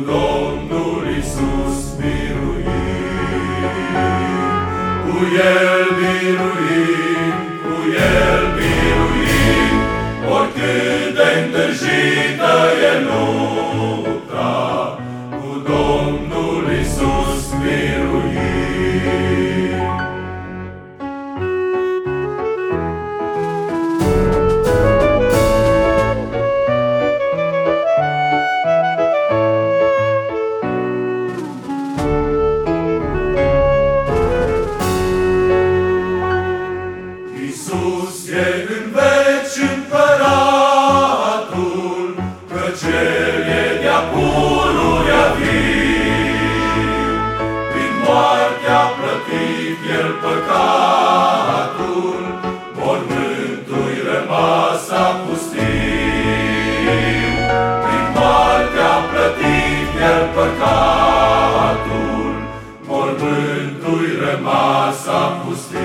Domnul Iisus biruim. Cu El biruim, cu El biruim, oricât de îndrăjită e lupta, cu Domnul Iisus biruim. Iisus e în veci împăratul, căci El e de-a pururea viu. Prin moarte a plătit El păcatul, mormântul-i rămas pustiu. Prin moarte a plătit El păcatul, mormântul-i rămas pustiu.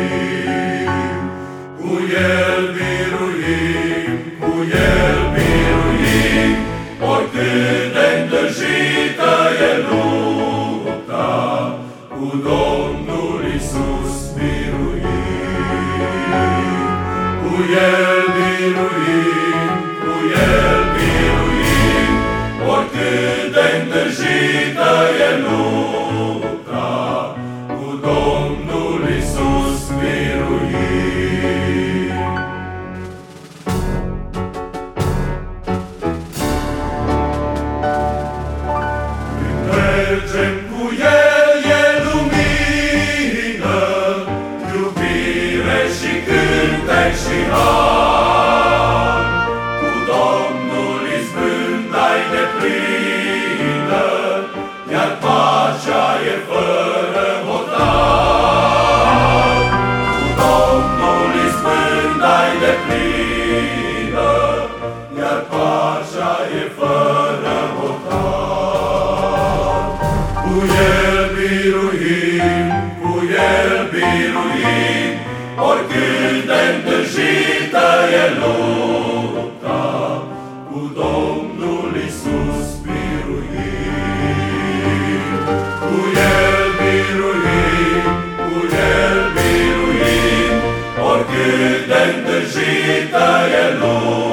Cu El biruim, cu El biruim, oricât de îndrăjită e lupta, cu Domnul Iisus biruim. Cu El biruim, cu El biruim, oricât de îndrăjită e lupta, cu Domnul Iisus biruim. Mergem cu El, e lumină, iubire și cântec și har. Cu Domnul izbânda-i deplină, iar pacea e fără hotar. Cu Domnul izbânda-i deplină, iar pacea e fără hotar. Cu El biruim, cu El biruim, oricât de îndrăjită e lupta, cu Domnul Iisus biruim. Cu El biruim, cu El biruim, oricât de îndrăjită e lupta,